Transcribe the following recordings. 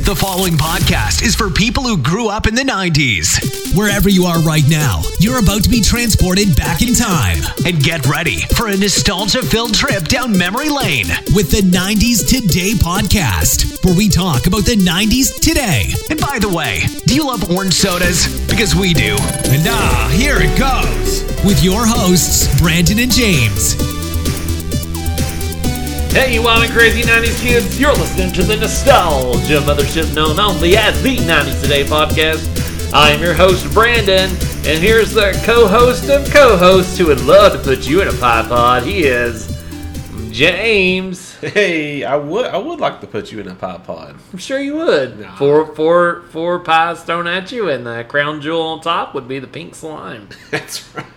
The following podcast is for people who grew up in the 90s. Wherever you are right now, you're about to be transported back in time. And get ready for a nostalgia-filled trip down memory lane with the 90s Today podcast, where we talk about the 90s today. And by the way, do you love orange sodas? Because we do. And here it goes. With your hosts, Brandon and James. Hey, you wild and crazy 90s kids, you're listening to the Nostalgia Mothership known only as the 90s Today podcast. I am your host, Brandon, and here's the co-host of co-hosts who would love to put you in a pie pod. He is James. Hey, I would like to put you in a pie pod. I'm sure you would. Nah. Four pies thrown at you, and the crown jewel on top would be the pink slime. That's right.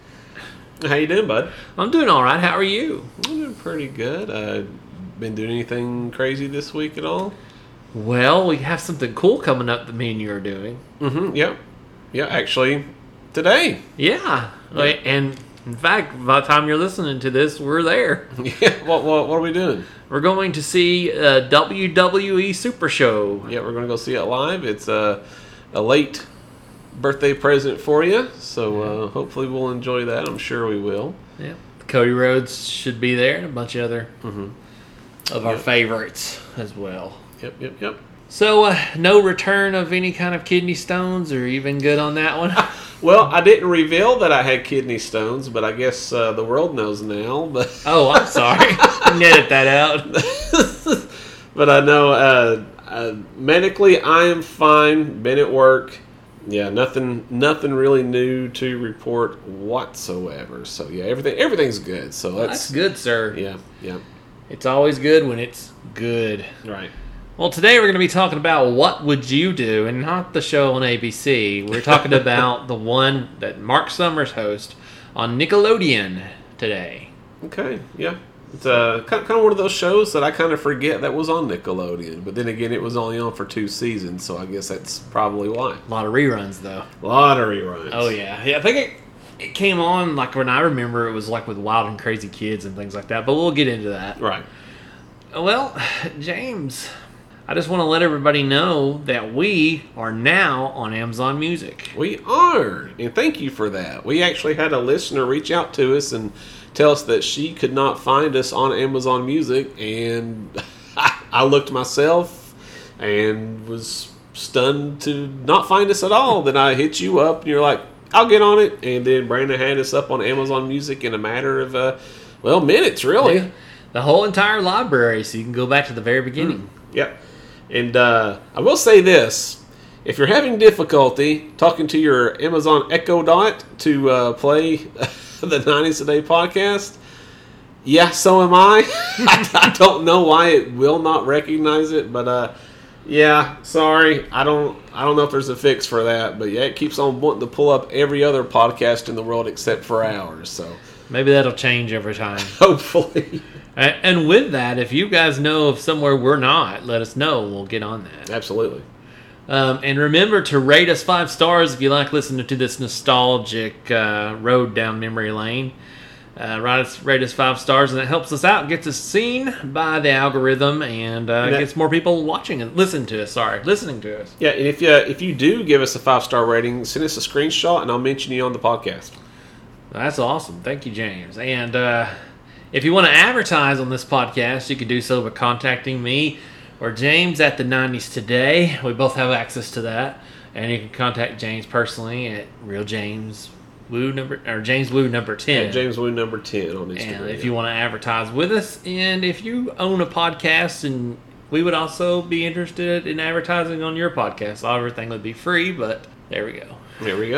How you doing, bud? I'm doing all right. How are you? I'm doing pretty good. Been doing anything crazy this week at all? Well, we have something cool coming up that me and you are doing. Mm-hmm. Yep. Yeah, actually, today. Yeah. And in fact, by the time you're listening to this, we're there. Yeah. What are we doing? We're going to see a WWE Super Show. Yeah, we're going to go see it live. It's a late birthday present for you, so hopefully we'll enjoy that. I'm sure we will. Yeah. Cody Rhodes should be there, and a bunch of other of our favorites as well. Yep. So, no return of any kind of kidney stones, or even good on that one? Well, I didn't reveal that I had kidney stones, but I guess the world knows now. But Oh, I'm sorry. Edit that out. But I know medically I am fine. Been at work. Yeah, nothing really new to report whatsoever. So yeah, everything's good. So That's good, sir. Yeah. It's always good when it's good. Right. Well, today we're going to be talking about What Would You Do, and not the show on ABC. We're talking about the one that Mark Summers hosts on Nickelodeon today. Okay. Yeah. It's kind of one of those shows that I kind of forget that was on Nickelodeon. But then again, it was only on for 2 seasons, so I guess that's probably why. A lot of reruns, though. A lot of reruns. Oh, yeah. I think it came on, like, when I remember, it was, like, with Wild and Crazy Kids and things like that. But we'll get into that. Right. Well, James, I just want to let everybody know that we are now on Amazon Music. We are, and thank you for that. We actually had a listener reach out to us and tell us that she could not find us on Amazon Music, and I looked myself and was stunned to not find us at all. Then I hit you up, and you're like, I'll get on it, and then Brandon had us up on Amazon Music in a matter of, minutes, really. Yeah. The whole entire library, so you can go back to the very beginning. Yep. And I will say this. If you're having difficulty talking to your Amazon Echo Dot to play the 90s Today podcast, yeah, so am I. I don't know why it will not recognize it, but yeah, sorry. I don't know if there's a fix for that, but yeah, it keeps on wanting to pull up every other podcast in the world except for ours. So maybe that'll change over time. Hopefully. And with that, if you guys know of somewhere we're not, let us know. We'll get on that. Absolutely. And remember to rate us 5 stars if you like listening to this nostalgic road down memory lane. Rate us 5 stars, and it helps us out, gets us seen by the algorithm, and gets more people watching and listening to us. Yeah, and if you do give us a 5-star rating, send us a screenshot, and I'll mention you on the podcast. That's awesome. Thank you, James. And if you want to advertise on this podcast, you can do so by contacting me or James at the 90s Today. We both have access to that. And you can contact James personally at Real James Woo James Woo number 10. Yeah, James Woo number 10 on Instagram. And if you want to advertise with us, and if you own a podcast, and we would also be interested in advertising on your podcast. Everything would be free, but there we go. There we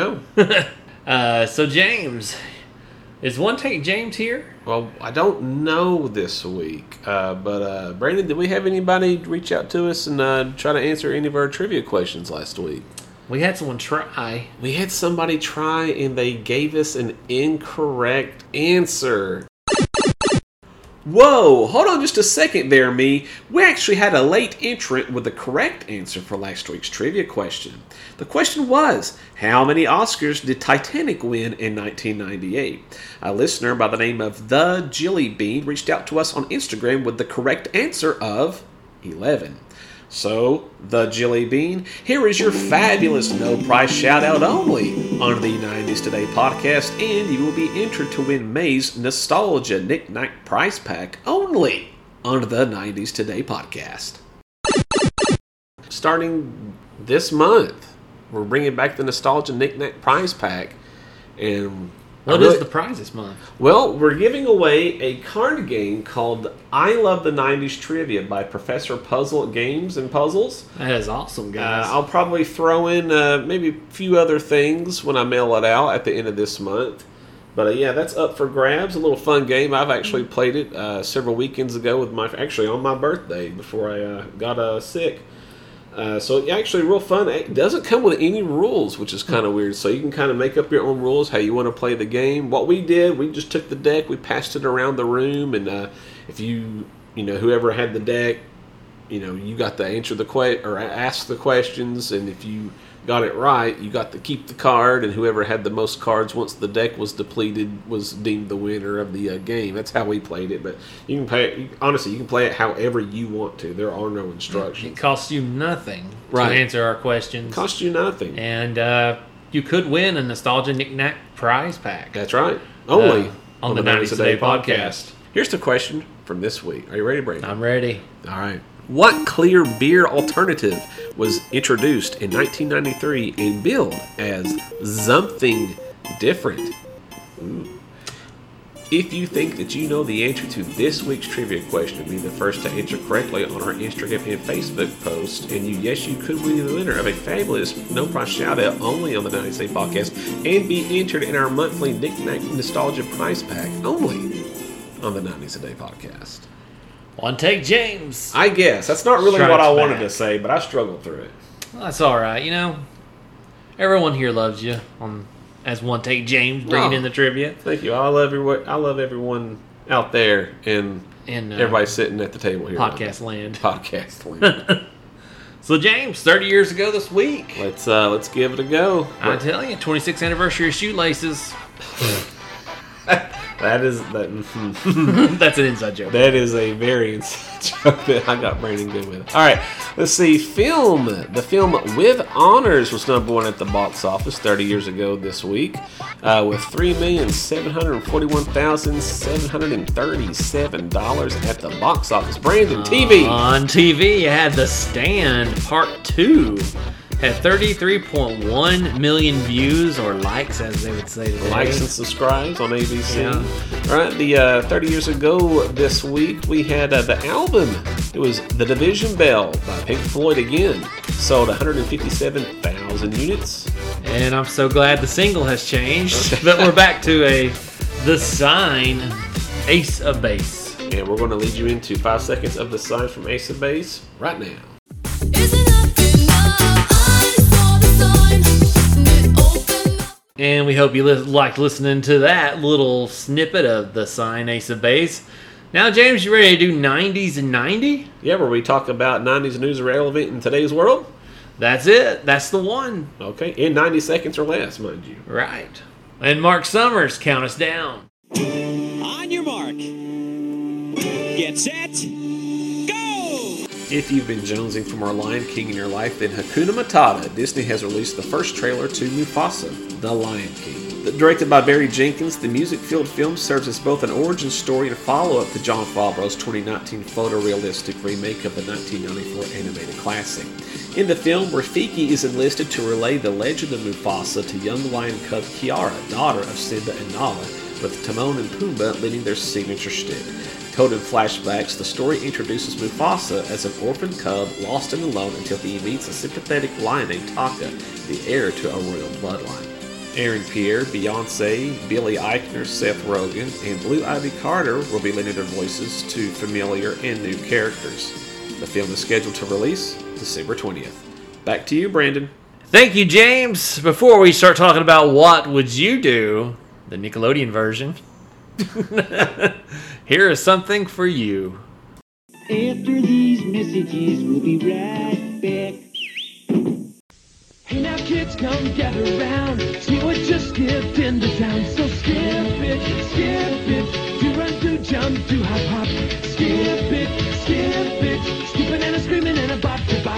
go. So James, is One Take James here? Well, I don't know this week, but Brandon, did we have anybody reach out to us and try to answer any of our trivia questions last week? We had someone try. We had somebody try, and they gave us an incorrect answer. Whoa, hold on just a second there, me. We actually had a late entrant with the correct answer for last week's trivia question. The question was, how many Oscars did Titanic win in 1998? A listener by the name of The Jilly Bean reached out to us on Instagram with the correct answer of 11. So, the Jelly Bean, here is your fabulous no-price shout-out only on the 90s Today podcast, and you will be entered to win May's Nostalgia Knick-Knack Prize Pack only on the 90s Today podcast. Starting this month, we're bringing back the Nostalgia Knick-Knack Prize Pack, and What is the prize this month? well, we're giving away a card game called I Love the 90s Trivia by Professor Puzzle Games and Puzzles. That is awesome, guys. I'll probably throw in maybe a few other things when I mail it out at the end of this month. But yeah, that's up for grabs. A little fun game. I've actually played it several weekends ago with actually on my birthday before I got sick. So actually real fun. It doesn't come with any rules, which is kind of weird. So you can kind of make up your own rules, how you want to play the game. What we did, we just took the deck, we passed it around the room, and if whoever had the deck, you got to answer the or ask the questions, and if you got it right, you got to keep the card, and whoever had the most cards once the deck was depleted was deemed the winner of the game. That's how we played it, but you can play it however you want to. There are no instructions. It costs you nothing to Right. answer our questions. It costs you nothing. And you could win a Nostalgia Knick-Knack Prize Pack. That's right. Only on the 90s Today podcast. Here's the question from this week. Are you ready, Brady? I'm ready. All right. What clear beer alternative was introduced in 1993 and billed as something different? Ooh. If you think that you know the answer to this week's trivia question, be the first to answer correctly on our Instagram and Facebook post, and you could be the winner of a fabulous no-price shout-out only on the 90s Today podcast, and be entered in our monthly Knick-Knack Nostalgia Prize Pack only on the 90s Today podcast. One Take James. I guess. That's not really Strikes what I wanted back. to say, but I struggled through it. Well, that's all right. Everyone here loves you as One Take James bringing in the trivia. Thank you. I love everyone out there and In everybody sitting at the table here. podcast land. Podcast land. So, James, 30 years ago this week. Let's give it a go. I'm telling you, 26th anniversary of Shoelaces. That's That's an inside joke. that is a very inside joke that I got Brandon good with. All right, let's see. The film With Honors was number one at the box office 30 years ago this week, with $3,741,737 at the box office. Brandon, TV. On TV, you had The Stand Part 2. Had 33.1 million views, or likes, as they would say today. Likes and subscribes on ABC. Yeah. All right, the 30 years ago this week, we had the album. It was The Division Bell by Pink Floyd again. Sold 157,000 units. And I'm so glad the single has changed. But we're back to The Sign, Ace of Base. And we're going to lead you into 5 seconds of The Sign from Ace of Base right now. And we hope you liked listening to that little snippet of The Sign, Ace of Base. Now, James, you ready to do 90s and 90? Yeah, where we talk about 90s news relevant in today's world. That's it. That's the one. Okay, in 90 seconds or less, mind you. Right. And Mark Summers, count us down. On your mark. Get set. Go! If you've been jonesing for more Lion King in your life, then Hakuna Matata, Disney has released the first trailer to Mufasa, The Lion King. Directed by Barry Jenkins, the music-filled film serves as both an origin story and follow-up to Jon Favreau's 2019 photorealistic remake of the 1994 animated classic. In the film, Rafiki is enlisted to relay the legend of Mufasa to young lion cub Kiara, daughter of Simba and Nala, with Timon and Pumbaa leading their signature shtick. Told in flashbacks, the story introduces Mufasa as an orphan cub lost and alone until he meets a sympathetic lion named Taka, the heir to a royal bloodline. Aaron Pierre, Beyonce, Billy Eichner, Seth Rogen, and Blue Ivy Carter will be lending their voices to familiar and new characters. The film is scheduled to release December 20th. Back to you, Brandon. Thank you, James. Before we start talking about what would you do, the Nickelodeon version, here is something for you. After these messages, we'll be right back. Hey now kids, come gather round. See what just skipped into town. So skip it, do run, do jump, do hop, hop. Skip it, skipping and a screaming and a bop to bop.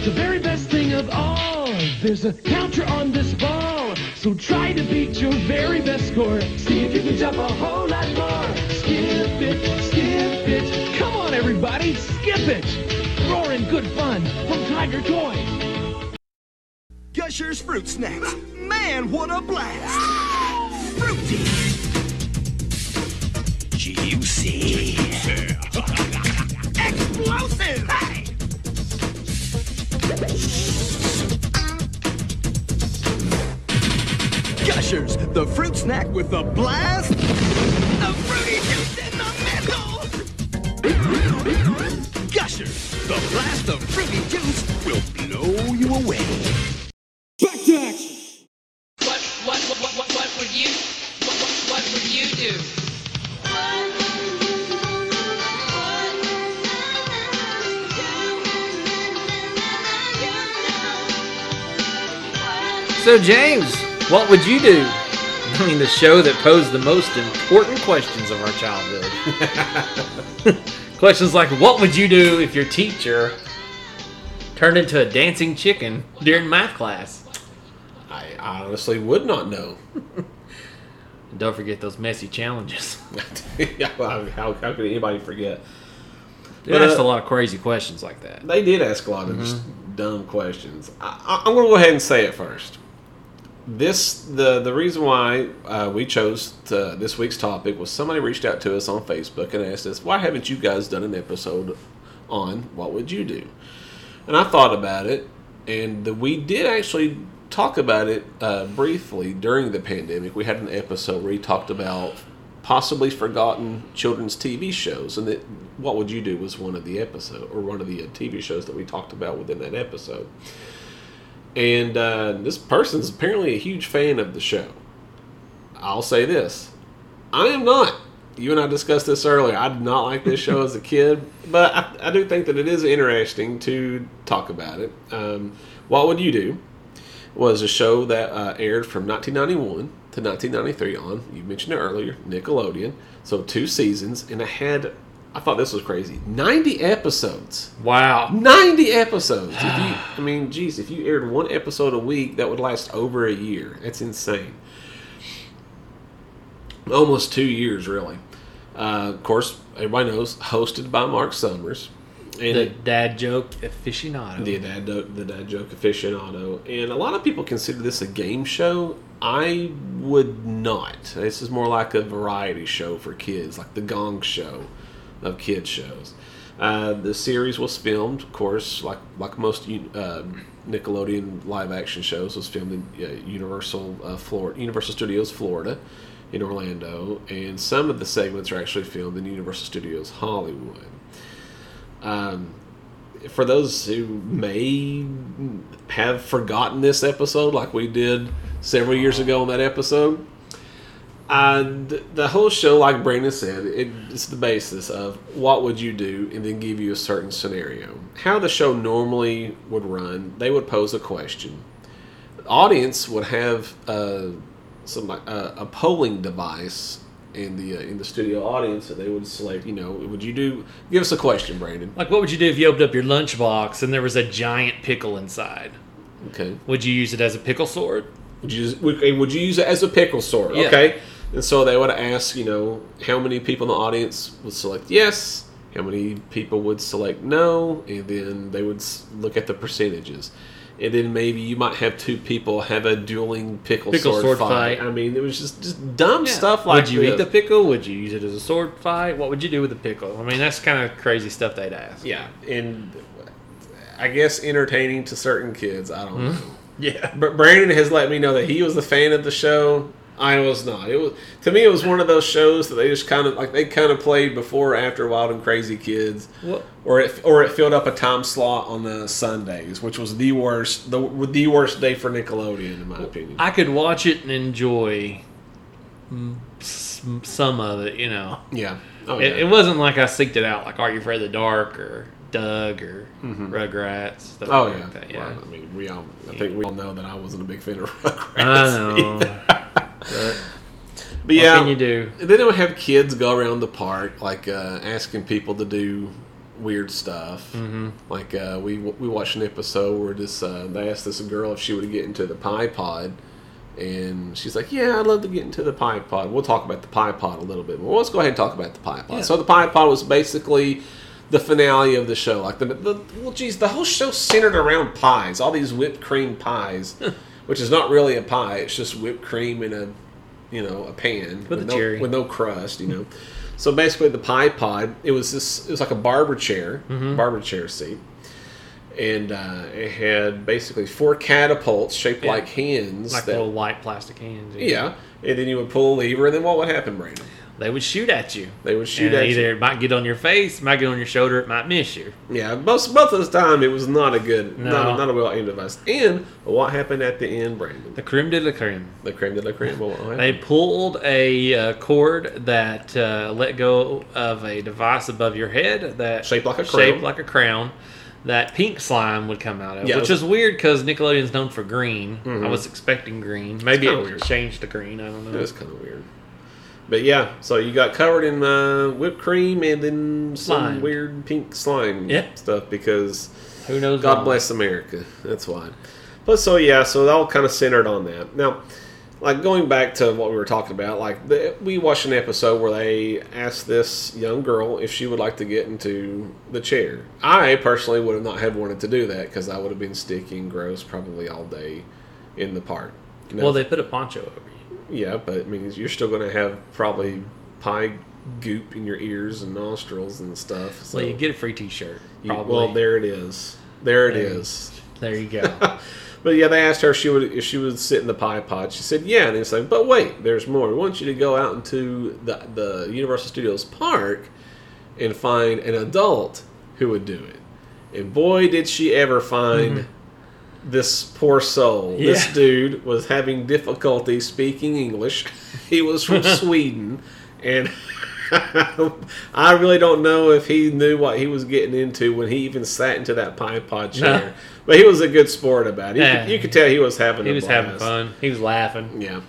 the very best thing of all. There's a counter on this ball, so try to beat your very best score. See if you can jump a whole lot more. Skip it, skip it. Come on, everybody, skip it. Roaring good fun from Tiger Toys. Gushers Fruit Snacks. Man, what a blast! Fruity. Juicy. Explosive. Hey! Gushers, the fruit snack with the blast. The fruity juice in the middle. Gushers, the blast of fruity juice will blow you away. Back to action. What would you do? So, James, what would you do? I mean, the show that posed the most important questions of our childhood. Questions like, what would you do if your teacher turned into a dancing chicken during math class? I honestly would not know. And don't forget those messy challenges. Yeah, well, how could anybody forget? They asked a lot of crazy questions like that. They did ask a lot of just dumb questions. I'm going to go ahead and say it first. The reason why we chose this week's topic was somebody reached out to us on Facebook and asked us, why haven't you guys done an episode on what would you do? And I thought about it, and we did actually talk about it briefly during the pandemic. We had an episode where we talked about possibly forgotten children's TV shows, and that What Would You Do was one of the episode, or one of the TV shows that we talked about within that episode. And this person's apparently a huge fan of the show. I'll say this. I am not. You and I discussed this earlier. I did not like this show as a kid, but I do think that it is interesting to talk about it. What Would You Do was a show that aired from 1991 to 1993 on, you mentioned it earlier, Nickelodeon. So 2 seasons, and I thought this was crazy, 90 episodes. Wow. 90 episodes. If you aired 1 episode a week, that would last over a year. That's insane. Almost 2 years, really. Of course, everybody knows, hosted by Mark Summers. And The dad joke aficionado. the dad joke aficionado. And a lot of people consider this a game show. I would not. This is more like a variety show for kids, like the Gong Show of kids shows. The series was filmed, of course, like most Nickelodeon live action shows, was filmed in Universal Studios Florida in Orlando, and some of the segments are actually filmed in Universal Studios Hollywood. For those who may have forgotten this episode, like we did several years ago on that episode, the whole show, like Brandon said, it's the basis of what would you do, and then give you a certain scenario. How the show normally would run, they would pose a question. The audience would have a polling device in the studio audience that they would select. Would you do? Give us a question, Brandon. Like, what would you do if you opened up your lunchbox and there was a giant pickle inside? Okay. Would you use it as a pickle sword? Would you use it as a pickle sword? Yeah. Okay. And so they would ask, how many people in the audience would select yes, how many people would select no, and then they would look at the percentages. And then maybe you might have 2 people have a dueling pickle sword fight. I mean, it was just dumb stuff like this. Would you eat the pickle? Would you use it as a sword fight? What would you do with the pickle? I mean, that's kind of crazy stuff they'd ask. Yeah, and I guess entertaining to certain kids. I don't know. Yeah. But Brandon has let me know that he was a fan of the show. I was not. To me, it was one of those shows that they just kind of played before or after Wild and Crazy Kids, What? or it filled up a time slot on the Sundays, which was the worst day for Nickelodeon, in my opinion. I could watch it and enjoy some of it, Yeah. Oh, It wasn't like I seeked it out, like Are You Afraid of the Dark or Doug or Rugrats. Stuff Oh, like yeah. that. Yeah. Well, I mean, I think we all know that I wasn't a big fan of Rugrats. I know. But yeah, what can you do? Then they would have kids go around the park, like asking people to do weird stuff. Mm-hmm. Like we watched an episode where they asked this girl if she would get into the Pie Pod, and she's like, "Yeah, I'd love to get into the Pie Pod." We'll talk about the Pie Pod a little bit more. Let's go ahead and talk about the Pie Pod. Yeah. So the Pie Pod was basically the finale of the show. Like the whole show centered around pies. All these whipped cream pies, which is not really a pie. It's just whipped cream in a pan with no crust. So basically, the Pie Pod, it was like a barber chair seat, and it had basically 4 catapults shaped like hands, like little white plastic hands. Yeah, and then you would pull a lever, and then what would happen, Brandon? They would shoot at you. Either it might get on your face, it might get on your shoulder, it might miss you. Yeah, both of the time it was not a good, not a well aimed device. And what happened at the end, Brandon? The creme de la creme. The creme de la creme. What happened? They pulled a cord that let go of a device above your head that Shaped like a crown. That pink slime would come out of, Yeah, which is weird because Nickelodeon's known for green. I was expecting green. Maybe it changed to green. I don't know. It was kind of weird. But yeah, so you got covered in whipped cream and then some weird pink slime stuff because who knows? God bless America. That's why. But so it all kind of centered on that. Now, like going back to what we were talking about, we watched an episode where they asked this young girl if she would like to get into the chair. I personally would have not have wanted to do that because I would have been sticky and gross probably all day in the park. Well, they put a poncho over you. Yeah, but it means you're still going to have probably pie goop in your ears and nostrils and stuff. So well, you get a free T-shirt. Probably. Well, there it is. There you go. But yeah, they asked her if she would sit in the Pie Pod. She said, yeah. And it's like, but wait, there's more. We want you to go out into the Universal Studios park and find an adult who would do it. And boy, did she ever find this poor soul. Yeah. This dude was having difficulty speaking English. He was from Sweden. And I really don't know if he knew what he was getting into when he even sat into that Pie Pod chair. No. But he was a good sport about it. Yeah. You could tell he was having a blast. Having fun. He was laughing. Yeah.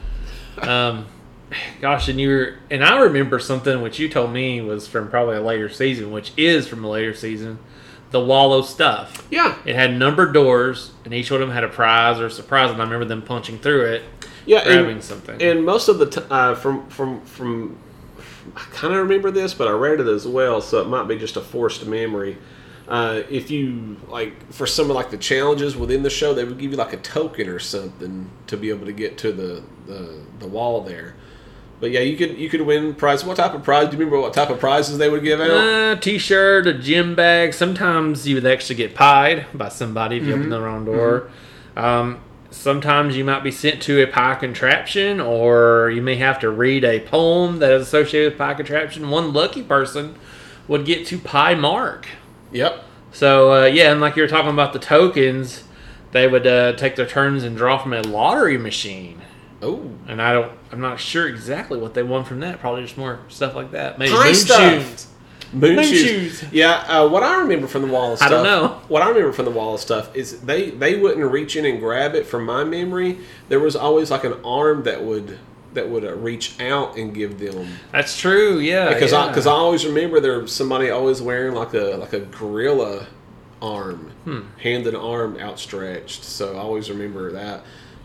Gosh, and I remember something which you told me was from probably a later season, which is from a later season, the Wallow stuff. Yeah. It had numbered doors, and each one of them had a prize or a surprise, and I remember them punching through it, grabbing something. And most of the time, from I kind of remember this, but I read it as well, so it might be just a forced memory. If you, for some of, the challenges within the show, they would give you, a token or something to be able to get to the wall there. But, yeah, you could win prizes. What type of prize? Do you remember what type of prizes they would give out? T-shirt, a gym bag. Sometimes you would actually get pied by somebody if you open the wrong door. Sometimes you might be sent to a pie contraption, or you may have to read a poem that is associated with pie contraption. One lucky person would get to Pie Mark. Yep. So, and like you were talking about the tokens, they would take their turns and draw from a lottery machine. Oh. And I'm not sure exactly what they won from that. Probably just more stuff like that. Maybe pie moon stuff. shoes. Moon shoes. Yeah, what I remember from the Wall of stuff. I don't know. What I remember from the Wall of stuff is they wouldn't reach in and grab it. From my memory, there was always an arm that would reach out and give them. That's true. Yeah. Because I always remember there was somebody always wearing like a gorilla arm, handed arm outstretched. So I always remember that.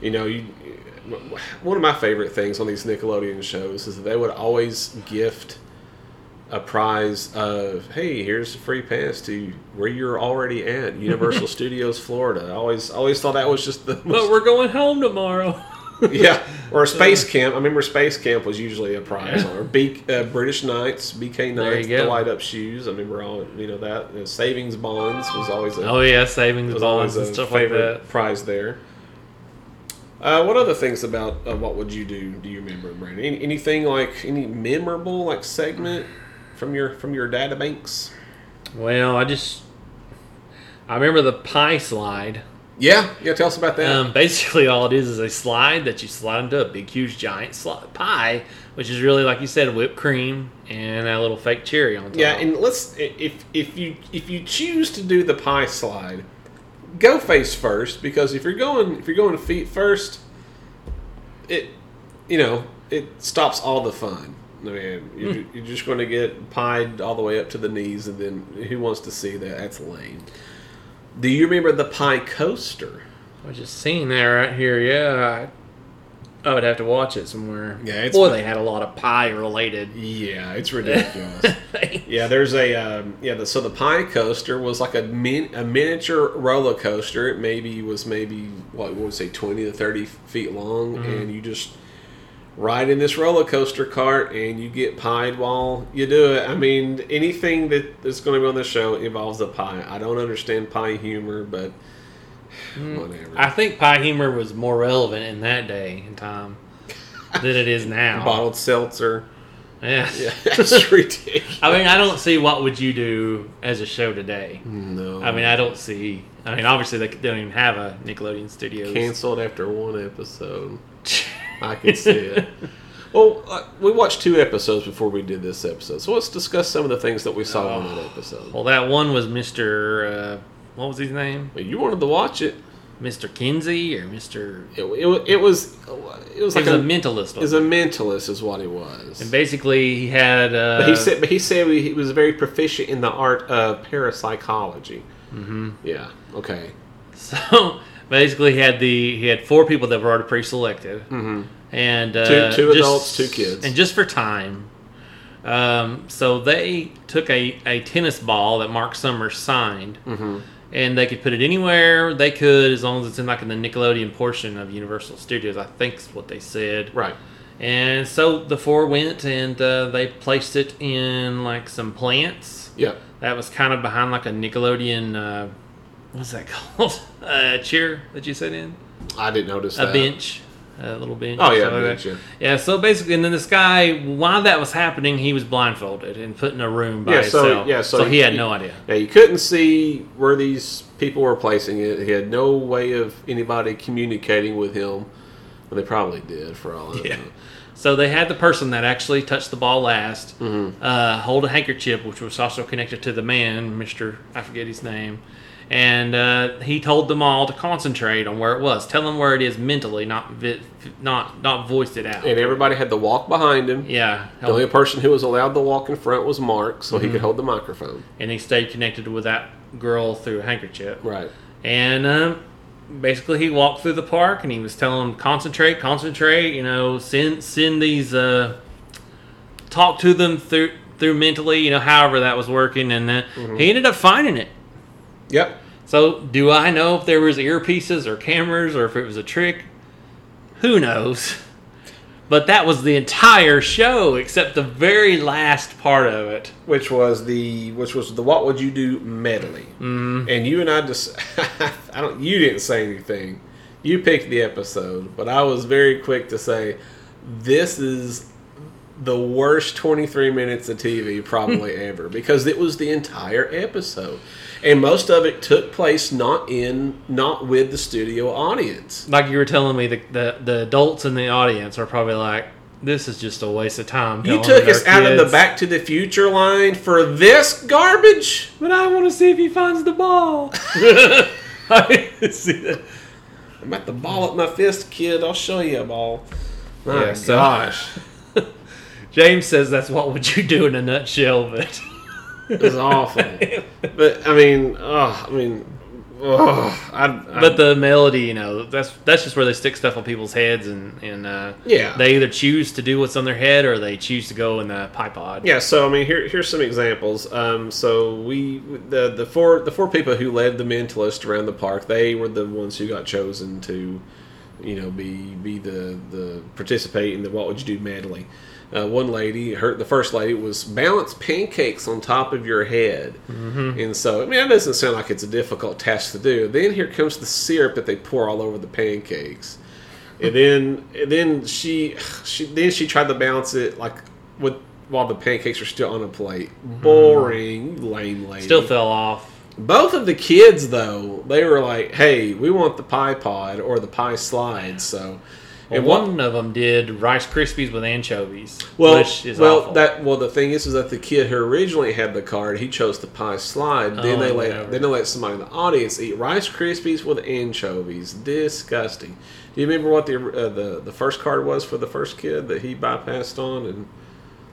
One of my favorite things on these Nickelodeon shows is that they would always gift a prize of, hey, here's a free pass to where you're already at, Universal Studios Florida. I always thought that was just the most... But we're going home tomorrow. Yeah, or Space Camp. I remember Space Camp was usually a prize. Or British Knights, BK Knights, the light up shoes. I remember all that. Savings bonds was always savings bonds and stuff like that. Prize there. What other things about what would you do you remember, Brandon? Anything any memorable segment from your data banks? Well, I remember the pie slide. Yeah, tell us about that. Basically, all it is a slide that you slide into a big, huge, giant pie, which is really, like you said, whipped cream and that little fake cherry on top. Yeah, and if you choose to do the pie slide, go face first, because if you're going feet first, it stops all the fun. I mean, you're just going to get pied all the way up to the knees, and then who wants to see that? That's lame. Do you remember the pie coaster? I was just seeing that right here. Yeah, I would have to watch it somewhere. Yeah, it's boy, they had a lot of pie related. Yeah, it's ridiculous. Yeah, there's so the pie coaster was like a miniature roller coaster. It was what would say 20 to 30 feet long, and you just ride in this roller coaster cart, and you get pied while you do it. I mean, anything that's going to be on the show involves a pie. I don't understand pie humor, but whatever. I think pie humor was more relevant in that day and time than it is now. Bottled seltzer. Yeah. That's ridiculous. I mean, I don't see what would you do as a show today. No. I mean, obviously they don't even have a Nickelodeon Studios. Canceled after one episode. I can see it. Well, we watched 2 episodes before we did this episode, so let's discuss some of the things that we saw on that episode. Well, that one was Mr. What was his name? Well, you wanted to watch it. Mr. Kinsey or Mr. It was like a mentalist. It was a mentalist, is what he was. And basically, he had. But he said he was very proficient in the art of parapsychology. Mm-hmm. Yeah. Okay. So basically, he had 4 people that were already pre-selected, and two adults, 2 kids, and just for time. So they took a tennis ball that Mark Summers signed. Mm-hmm. And they could put it anywhere they could, as long as it's in the Nickelodeon portion of Universal Studios, I think is what they said. Right. And so the 4 went, and they placed it in some plants. Yeah. That was kind of behind a Nickelodeon, what's that called? Chair that you sit in? I didn't notice that. A bench. A little bench. Oh, yeah, bench, yeah. Yeah, so basically, and then this guy, while that was happening, he was blindfolded and put in a room by himself. So he had no idea. Yeah, you couldn't see where these people were placing it. He had no way of anybody communicating with him. Well, they probably did, for all I know. So they had the person that actually touched the ball last hold a handkerchief, which was also connected to the man, I forget his name. And he told them all to concentrate on where it was. Tell them where it is mentally, not voice it out. And everybody had to walk behind him. Yeah. The only person who was allowed to walk in front was Mark, so he could hold the microphone. And he stayed connected with that girl through a handkerchief. Right. And basically he walked through the park, and he was telling them, concentrate, send these, talk to them through mentally, however that was working. And he ended up finding it. Yep. So, do I know if there was earpieces or cameras or if it was a trick? Who knows? But that was the entire show, except the very last part of it, which was the What Would You Do medley. Mm. And you and I just you didn't say anything. You picked the episode, but I was very quick to say this is the worst 23 minutes of TV probably ever, because it was the entire episode. And most of it took place not with the studio audience. Like you were telling me, the adults in the audience are probably like, this is just a waste of time. You took us out of the Back to the Future line for this garbage? But I want to see if he finds the ball. I see that. I'm at the ball at my fist, kid. I'll show you a ball. My gosh. James says that's what would you do in a nutshell, but... It was awful. But but the melody, that's just where they stick stuff on people's heads, and they either choose to do what's on their head or they choose to go in the pie pod. Yeah. So here's some examples. So the four people who led the mentalist around the park, they were the ones who got chosen to, be the participate in the What Would You Do medley. One lady, the first lady, was balance pancakes on top of your head. Mm-hmm. And so, that doesn't sound like it's a difficult task to do. Then here comes the syrup that they pour all over the pancakes. And then she tried to balance it while the pancakes are still on a plate. Mm-hmm. Boring, lame lady. Still fell off. Both of the kids, though, they were like, hey, we want the pie pod or the pie slide, so... And one of them did Rice Krispies with anchovies, which is awful. The thing is that the kid who originally had the card, he chose the pie slide. Then they let somebody in the audience eat Rice Krispies with anchovies. Disgusting. Do you remember what the first card was for the first kid that he bypassed on? And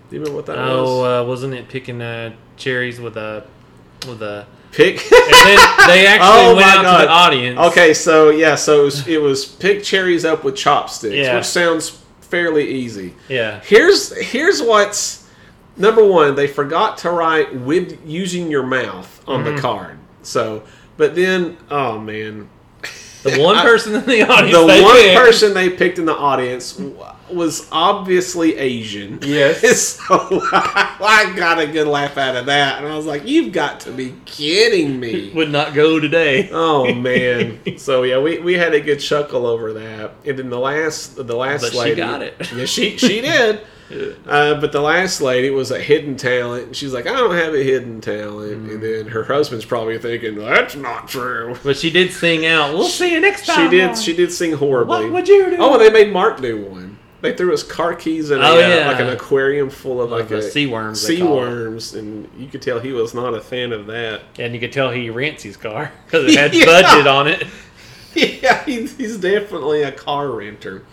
Do you remember what that was? Oh, wasn't it picking cherries with a Pick. And then they actually went out to the audience. Okay, so it was pick cherries up with chopsticks, Yeah. which sounds fairly easy. Yeah. Here's what's number one. They forgot to write with using your mouth on the card. So, but then, oh man, The one person in the audience. the one person they picked in the audience was obviously Asian. Yes. So I got a good laugh out of that, and I was like, "You've got to be kidding me!" would not go today. Oh man! So yeah, we had a good chuckle over that, and then the last But lady, she got it. Yeah, she did. But the last lady was a hidden talent, and she's like, "I don't have a hidden talent," and then her husband's probably thinking, "That's not true." But she did sing out. We'll see you next time. She did sing horribly. What would you do? Oh, and they made Mark do one. They threw his car keys in like an aquarium full of like sea worms. they call it. worms, and you could tell he was not a fan of that. And you could tell he rents his car because it had budget on it. Yeah, he's definitely a car renter.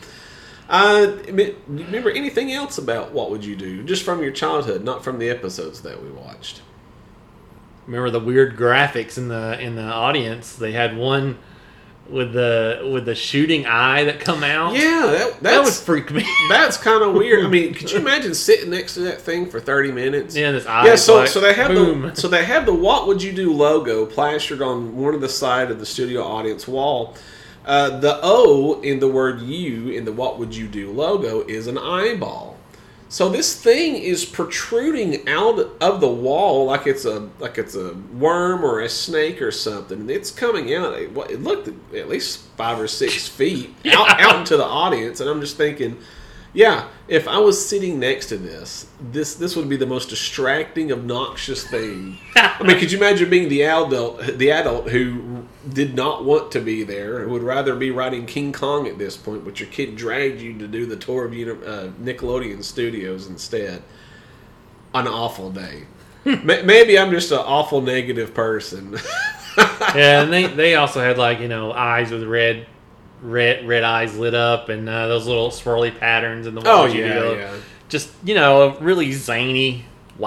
Remember anything else about What Would You Do? Just from your childhood, not from the episodes that we watched. Remember the weird graphics in the audience? They had one with the shooting eye that come out. Yeah, that would freak me. That's kind of weird. I mean, could you imagine sitting next to that thing for 30 minutes? Yeah, this eye. Yeah, so like, they have boom. they have the What Would You Do logo plastered on one of the side of the studio audience wall. The O in the word "you" in the What Would You Do logo is an eyeball. So this thing is protruding out of the wall like it's a worm or a snake or something. It's coming out. It looked at least 5 or 6 feet out into the audience, and I'm just thinking, yeah, if I was sitting next to this would be the most distracting, obnoxious thing. I mean, could you imagine being the adult who did not want to be there, who would rather be writing King Kong at this point, but your kid dragged you to do the tour of Nickelodeon Studios instead? An awful day. Maybe I'm just an awful negative person. Yeah, and they also had eyes with red eyes lit up, and those little swirly patterns in the walls. Yeah. Just a really zany,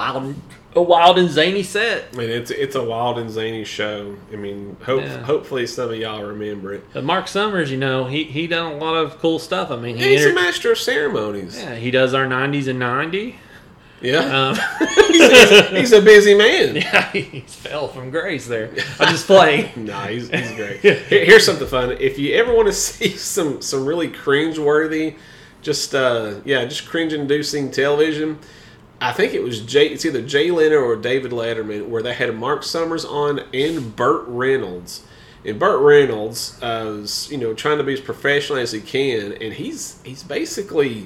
wild and zany set. I mean, it's a wild and zany show. I mean, hopefully some of y'all remember it. But Mark Summers, he done a lot of cool stuff. I mean, He's a master of ceremonies. Yeah, he does our 90s and 90. Yeah, he's a busy man. Yeah, he fell from grace there. I'm just playing. No, he's great. Here's something fun. If you ever want to see some really cringe-worthy, just cringe-inducing television, I think it was it's either Jay Leno or David Letterman, where they had Mark Summers on and Burt Reynolds. And Burt Reynolds is trying to be as professional as he can, and he's basically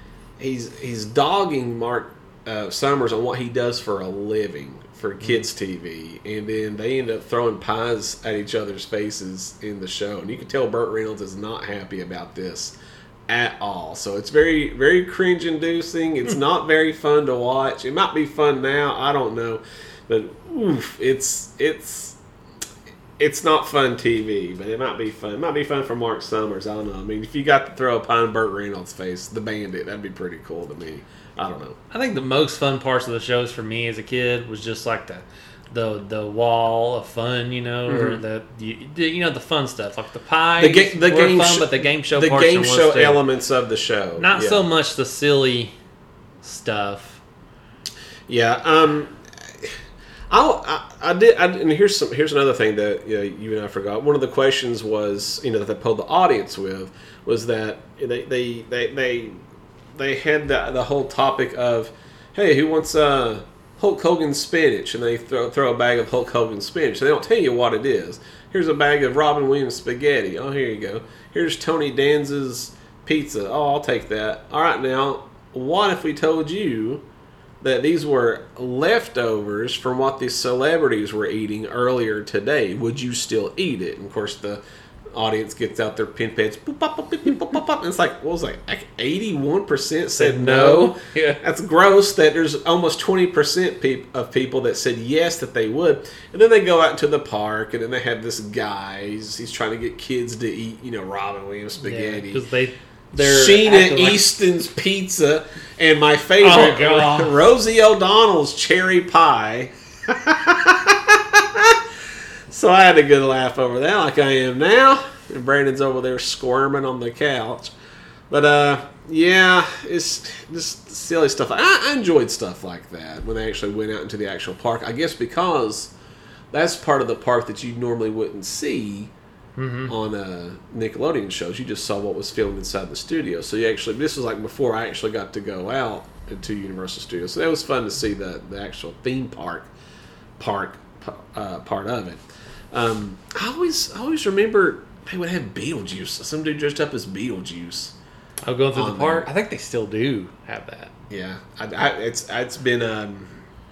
he's dogging Mark Summers on what he does for a living for kids TV, and then they end up throwing pies at each other's faces in the show, and you can tell Burt Reynolds is not happy about this at all. So it's very, very cringe inducing. It's not very fun to watch. It might be fun now, I don't know, but it's not fun TV, but it might be fun. It might be fun for Mark Summers. I don't know. I mean, if you got to throw a pie in Burt Reynolds' face, the Bandit, that'd be pretty cool to me. I don't know. I think the most fun parts of the shows for me as a kid was just like the wall of fun, or the fun stuff, like the pies. The game fun, but the game show the portion game was show too. elements of the show. Not so much the silly stuff. Yeah. I did, and here's another thing that you and I forgot. One of the questions was that they pulled the audience with was that they had the whole topic of, hey, who wants Hulk Hogan spinach? And they throw a bag of Hulk Hogan spinach. They don't tell you what it is. Here's a bag of Robin Williams spaghetti. Oh, here you go. Here's Tony Danza's pizza. Oh, I'll take that. All right, now, what if we told you that these were leftovers from what these celebrities were eating earlier today? Would you still eat it? And of course, the audience gets out their pin pads. Boop, bop, boop, beep, boop, bop, bop. And it's like, what was it? Like 81% said no. Yeah. That's gross that there's almost 20% of people that said yes, that they would. And then they go out into the park, and then they have this guy. He's trying to get kids to eat, Robin Williams spaghetti. Because they're Sheena acting like- Easton's Pizza, and my favorite, Oh, God. Rosie O'Donnell's Cherry Pie. So I had a good laugh over that, like I am now. And Brandon's over there squirming on the couch. But, yeah, it's just silly stuff. I enjoyed stuff like that when they actually went out into the actual park. I guess because that's part of the park that you normally wouldn't see on Nickelodeon shows. You just saw what was filmed inside the studio. So you actually, this was like before I actually got to go out into Universal Studios. So that was fun to see the actual theme park part of it. I always remember they would have Beetlejuice. Some dude dressed up as Beetlejuice. Oh, going through the on park? there. I think they still do have that. Yeah, it's been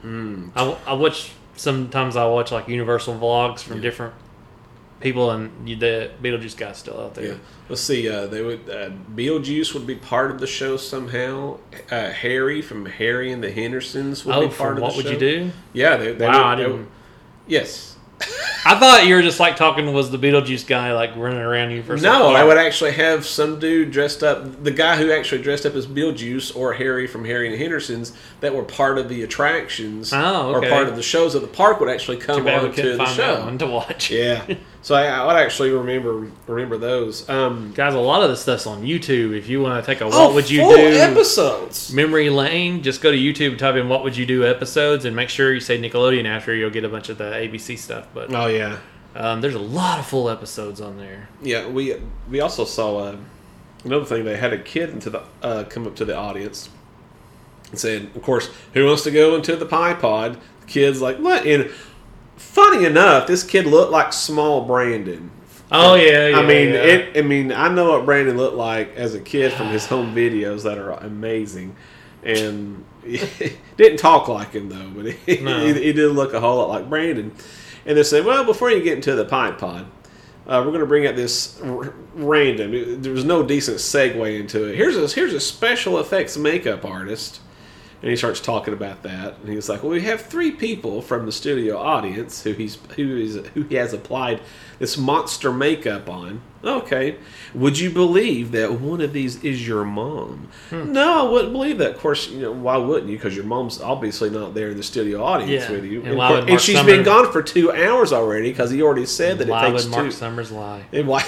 I watch, sometimes I watch like Universal vlogs from different people, and the Beetlejuice guy's still out there. yeah. Let's see. They would Beetlejuice would be part of the show somehow. Harry from Harry and the Hendersons would Oh, be part from of What the Would show. You Do? Yeah, they Wow, I would, didn't. yes. I thought you were just like talking was the Beetlejuice guy like running around Universal No, Park. I would actually have some dude dressed up, the guy who actually dressed up as Beetlejuice or Harry from Harry and the Hendersons that were part of the attractions Oh, okay. or part of the shows of the park would actually Too come bad we on to couldn't the find that show. one to watch. Yeah, so I would actually remember those. Guys, a lot of this stuff's on YouTube. If you want to take a Oh, What Would You full Do episodes. memory lane, just go to YouTube and type in What Would You Do episodes and make sure you say Nickelodeon after. You'll get a bunch of the ABC stuff. But Oh yeah. there's a lot of full episodes on there. Yeah, we also saw another thing. They had a kid come up to the audience and said, "Of course, who wants to go into the Pie Pod?" The kid's like, "What?" And funny enough, this kid looked like small Brandon. Oh yeah, I mean, I know what Brandon looked like as a kid from his home videos that are amazing, and he didn't talk like him though, but he did look a whole lot like Brandon. And they said, well, before you get into the Pie Pod, we're going to bring out this random. There was no decent segue into it. Here's a special effects makeup artist. And he starts talking about that. And he was like, well, we have 3 people from the studio audience who he has applied this monster makeup on. Okay. Would you believe that one of these is your mom? No, I wouldn't believe that. Of course, why wouldn't you? Because your mom's obviously not there in the studio audience Yeah. with you. And why would And Mark she's Summers- been gone for 2 hours already because he already said that Why it takes would Mark 2. Summers lie? And why?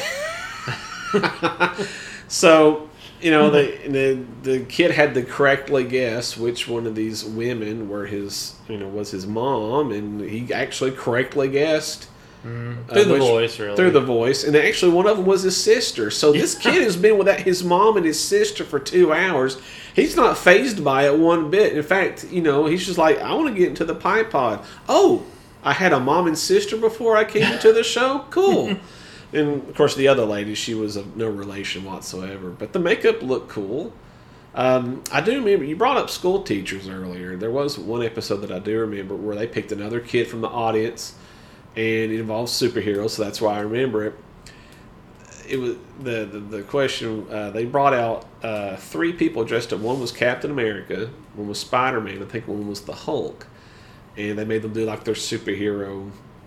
So, the kid had to correctly guess which one of these women was his mom, and he actually correctly guessed Through the voice, really. through the voice, and actually one of them was his sister. So this kid has been without his mom and his sister for 2 hours. He's not fazed by it one bit. In fact, he's just like, I want to get into the Pie Pod. Oh, I had a mom and sister before I came into the show? Cool. And, of course, the other lady, she was of no relation whatsoever. But the makeup looked cool. I do remember, you brought up school teachers earlier. There was one episode that I do remember where they picked another kid from the audience, and it involves superheroes, so that's why I remember it. It was the question, they brought out 3 people dressed up. One was Captain America, one was Spider-Man, I think one was the Hulk. And they made them do like their superhero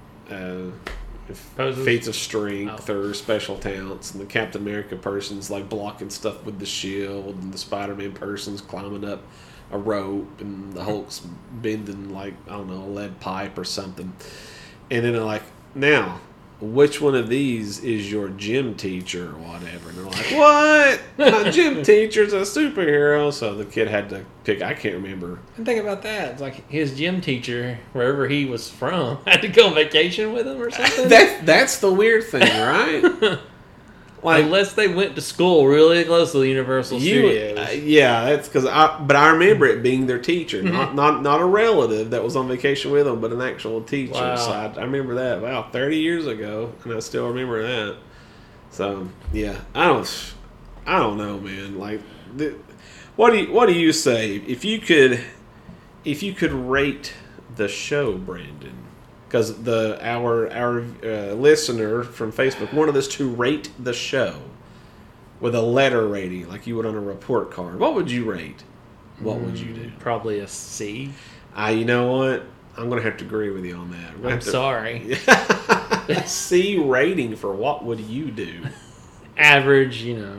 feats of strength or special talents, and the Captain America person's like blocking stuff with the shield, and the Spider-Man person's climbing up a rope, and the Hulk's bending like, I don't know, a lead pipe or something. And then they're like, now, which one of these is your gym teacher or whatever? And they're like, what? My gym teacher's a superhero. So the kid had to pick, I can't remember. And think about that. It's like his gym teacher, wherever he was from, had to go on vacation with him or something. That's the weird thing, right? Like, Unless they went to school really close to the Universal Studios. yeah, that's because I remember it being their teacher, not a relative that was on vacation with them, but an actual teacher. Wow. So I remember that. Wow, 30 years ago, and I still remember that. So yeah, I don't know, man. Like, what do you say if you could rate the show, Brandon? Because our listener from Facebook wanted us to rate the show with a letter rating, like you would on a report card. What would you rate? What would you do? Probably a C. You know what? I'm going to have to agree with you on that. I'm sorry. C rating for what would you do? average, you know.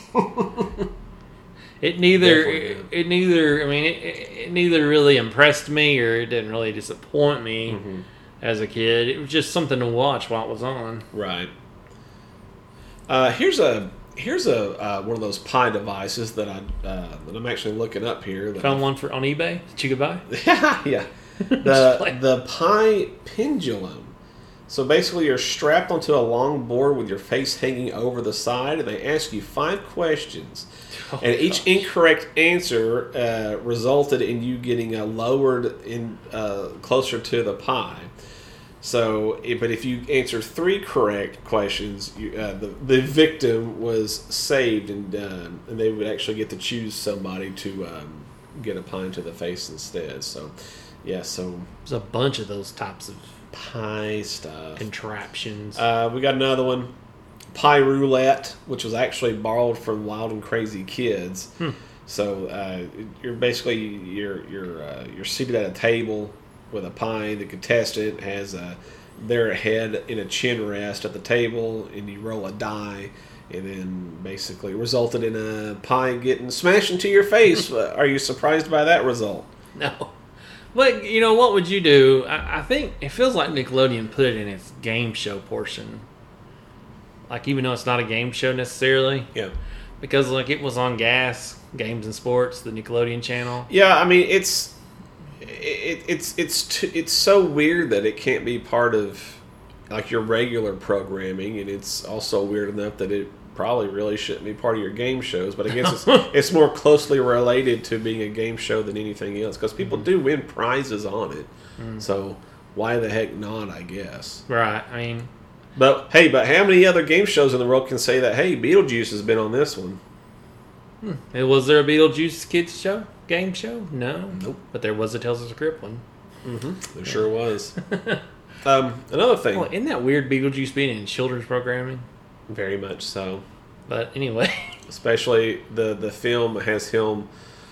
It neither really impressed me or it didn't really disappoint me as a kid. It was just something to watch while it was on. Right. Here's a one of those Pi devices that I'm actually looking up here. Found one on eBay that you could buy. Yeah. The Pi pendulum. So basically, you're strapped onto a long board with your face hanging over the side, and they ask you 5 questions. And each incorrect answer resulted in you getting lowered in closer to the Pi. So, but if you answer 3 correct questions, the victim was saved, and they would actually get to choose somebody to get a Pi into the face instead. So, yeah, so there's a bunch of those types of Pi stuff. Contraptions. We got another one, Pi Roulette, which was actually borrowed from Wild and Crazy Kids. So you're basically you're seated at a table with a Pi. The contestant has their head in a chin rest at the table, and you roll a die, and then basically resulted in a Pi getting smashed into your face. Are you surprised by that result? No. But, you know, what would you do? I think it feels like Nickelodeon put it in its game show portion. Like, even though it's not a game show necessarily. Yeah. Because, like, it was on Gas, Games and Sports, the Nickelodeon channel. Yeah, I mean, it's so weird that it can't be part of, like, your regular programming, and it's also weird enough that it probably really shouldn't be part of your game shows, but I guess it's more closely related to being a game show than anything else, because people do win prizes on it. So why the heck not, I guess. Right, I mean... But how many other game shows in the world can say that, hey, Beetlejuice has been on this one? Was there a Beetlejuice kids show? Game show? No. Nope. But there was a Tales of the Crypt one. There sure was. Another thing. Well, isn't that weird, Beetlejuice being in children's programming? Very much so. But anyway. Especially the film has him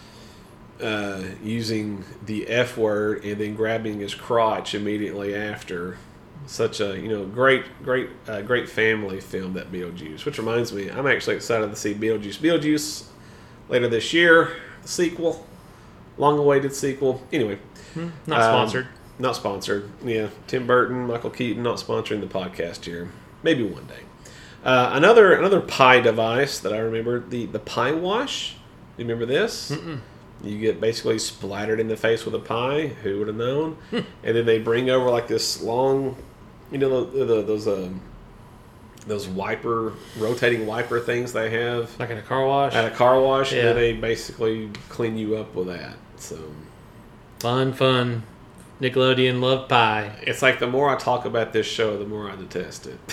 using the F word and then grabbing his crotch immediately after. Such a great family film, that Beetlejuice. Which reminds me, I'm actually excited to see Beetlejuice later this year. Sequel, long-awaited sequel. Anyway, not sponsored. Not sponsored. Yeah, Tim Burton, Michael Keaton, not sponsoring the podcast here. Maybe one day. Another Pi device that I remember, the Pi Wash. Do you remember this? You get basically splattered in the face with a Pi. Who would have known? And then they bring over like this long, those rotating wiper things they have. Like in a car wash? At a car wash, Yeah. and they basically clean you up with that. So Fun. Nickelodeon love Pi. it's like the more I talk about this show, the more I detest it.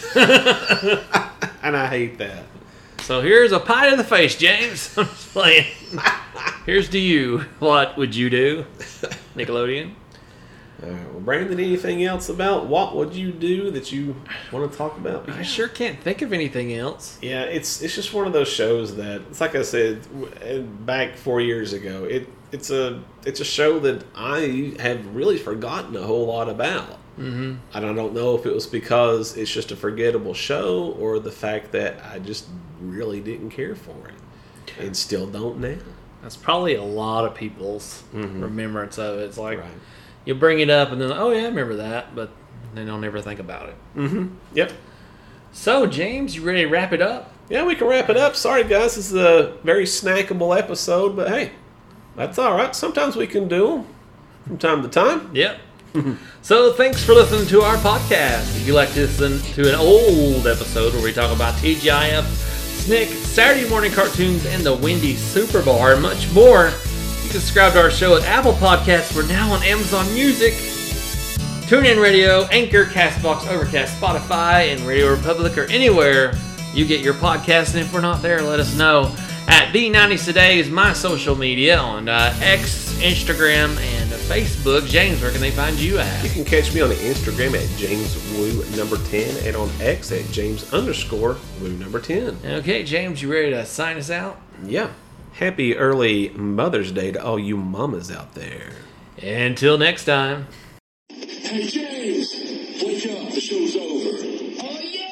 And I hate that. So here's a Pi to the face, James. I'm just playing. Here's to you. What would you do, Nickelodeon? All right, well, Brandon, anything else about what would you do that you want to talk about? I sure can't think of anything else. Yeah, it's just one of those shows that, it's like I said back 4 years ago. It's a show that I have really forgotten a whole lot about. And I don't know if it was because it's just a forgettable show or the fact that I just really didn't care for it and still don't now. That's probably a lot of people's remembrance of it. It's like Right. you bring it up and then, oh yeah, I remember that, but they don't ever think about it. Yep. So, James, you ready to wrap it up? Yeah, we can wrap it up. Sorry, guys, this is a very snackable episode, but hey, that's all right. Sometimes we can do them from time to time. Yep. So, thanks for listening to our podcast. If you like to listen to an old episode where we talk about TGIF, Snick, Saturday morning cartoons, and the Wendy's Super Bar, and much more, you can subscribe to our show at Apple Podcasts. We're now on Amazon Music, TuneIn Radio, Anchor, CastBox, Overcast, Spotify, and Radio Republic, or anywhere you get your podcast. And if we're not there, let us know. At The 90s Today is my social media on X, Instagram, and Facebook. James, where can they find you at? You can catch me on the Instagram at JamesWoo10 and on X at James_Woo10. Okay, James, you ready to sign us out? Yeah. Happy early Mother's Day to all you mamas out there. Until next time. Hey, James, wake up. The show's over. Oh yeah!